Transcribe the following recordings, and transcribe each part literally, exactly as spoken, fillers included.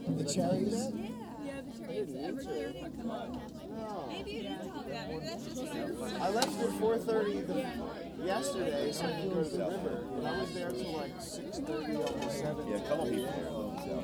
The cherries? Yeah, the cherries. Every year they come on. Maybe you didn't tell me that. Maybe that's just what I was. I left at four thirty yesterday so I could go to the river. And I was there till like six thirty, almost seven. Yeah, a couple people there. So.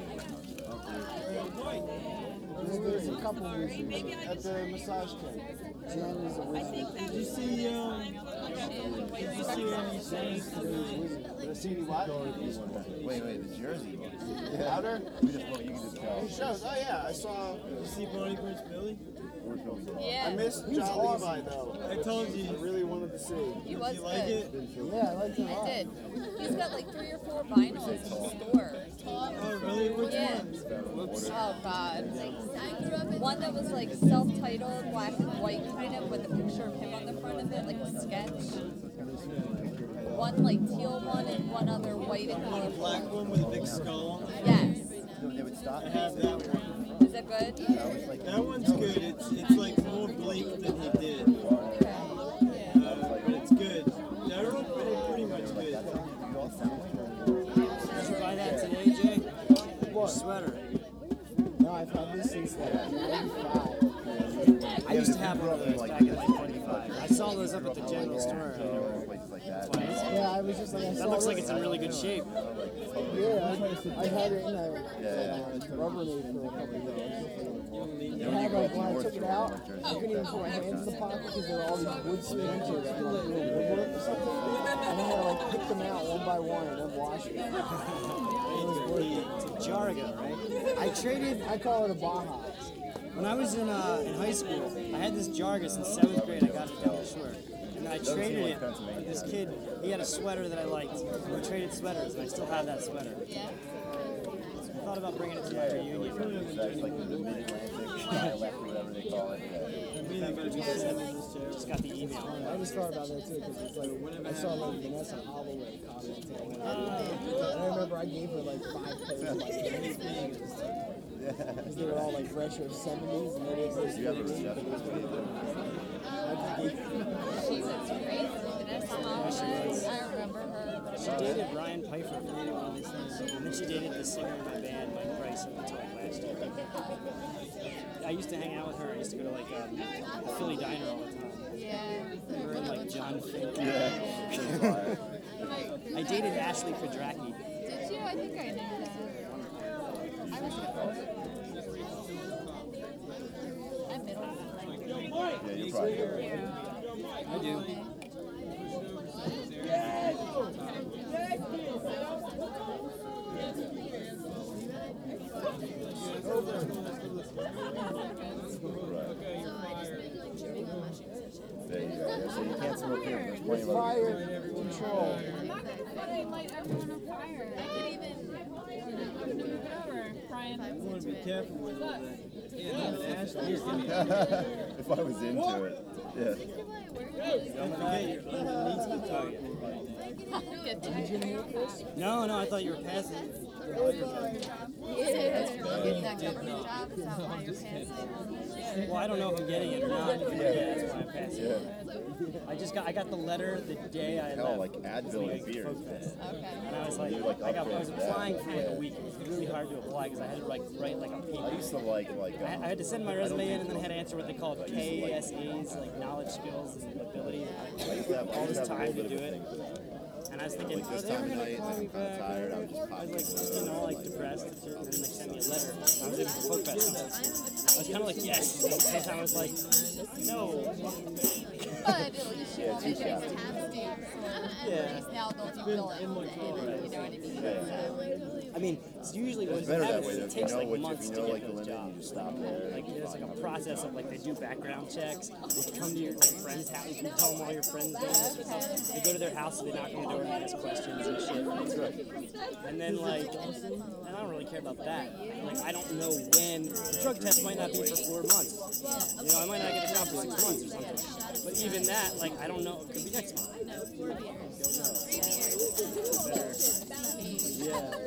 There's a couple reasons at the massage tent. Jen is a wizard. Did you see, um, did you see any Saints? The C D what? Wait, wait, the jersey. Louder? We just, well, you can just tell. He shows. Oh yeah, I saw. Did you see Bonnie Prince Billy? Yeah. I missed John Levi though. I told you. I really wanted to see. He was Did you like good. it? Yeah, I liked it a I lot. did. He's got like three or four vinyls in the store. Oh, really? Which Yeah. one? Oh God. One that was like self-titled, black and white kind of, with a picture of him on the front of it, like a sketch. One like teal one and one other white and The colorful. black one with a big skull. Yes. They would stop. I have that one. Is that good? That one's good. It's it's like more bleak than he did. Okay. Uh, but it's good. They're all pretty, pretty much good. Did you buy that today, Jay? What? Sweater. No, I've had this since like ninety-five. I used to have one of those back in like twenty-five. I saw those up at the general store. Places like that. Yeah, I was just like, I That saw looks like this- it's in really good shape. Yeah, I, I had it in a uh, Rubbermaid for a couple of days. I had like when I took it out, I couldn't even put my hands in the pocket because there were all these wood splinters and like little woodwork or something. And I had to like pick them out one by one and then wash it. It's a Jarga, right? I traded, I call it a Baja. When I was in uh, in high school, I had this Jarga since seventh grade. I got it down the shore. And I traded it with this kid. He had a sweater that I liked. We traded sweaters, and I still have that sweater. I thought about bringing it to my reunion. That's like the mid-Atlantic dialect, whatever they call it. Just got the email. I just thought about that too because it's like, I saw like Vanessa Holloway commenting on it. And I remember I gave her like five pairs of like Because they were all like retro seventies and they didn't Do you have a reception? She was great. Vanessa Holloway. I remember her. She dated Ryan Pfeiffer for one of these things. And then she dated the singer of my band, Mike Price, up until like last year. I used to hang out with her. I used to go to like um, the Philly Diner all the time. Yeah. We were in like John Fink. Yeah. I dated Ashley Pedracky. Did you? I think I knew that. I was I'm middle. Yeah, you're probably right. I do. There you go. Yeah, so you can't smoke here. There's plenty of other. Fire control. I'm not gonna fucking light everyone on fire. I could even move it over, Brian. I want to be careful with that. Yeah, Ashley. If I was into it. Yeah. Don't forget you're underneath the target. No, no, I thought you were passing. Well, I don't know if I'm getting it or not. Yeah, that's why I'm passing. Yeah. I just got I got the letter the day I Hell, left. like Advil and beer. And I was like, I got I was applying for like a week. It was really hard to apply because I had to like write like a I paper. used to like, like, I, I um, had to send my resume in and then I had to answer what they call K S As, like knowledge, skills, and ability. I used to have, I All used this to have a time little to bit do of a it. thing. And I was thinking, Like are this they ever time of gonna night, call I'm me kind of back? tired. I was just I was like, you know, like depressed, and then they sent me a letter. I was able to poke that something. I was kind of like, yes. And at the same time, I was like, no. But at least you won't make any tab stamps. Yeah. At least now they'll do billing. You know what I mean? So, I mean, it's usually what It's better that happens way. is Though. it If you takes know like what, months if you to know get like the those limit, you jobs. just stop there. Like there's like a process of like they do background checks. They come to your like, friend's house. You tell them all your friends' names and stuff. They go to their house and they knock on the door and they ask questions and shit. That's right. And then like, and I don't really care about that. Like I don't know when the drug test might not be for four months. You know, I might not get a job for six months or something. But even that, like I don't know. It could be next month. Don't know. Yeah.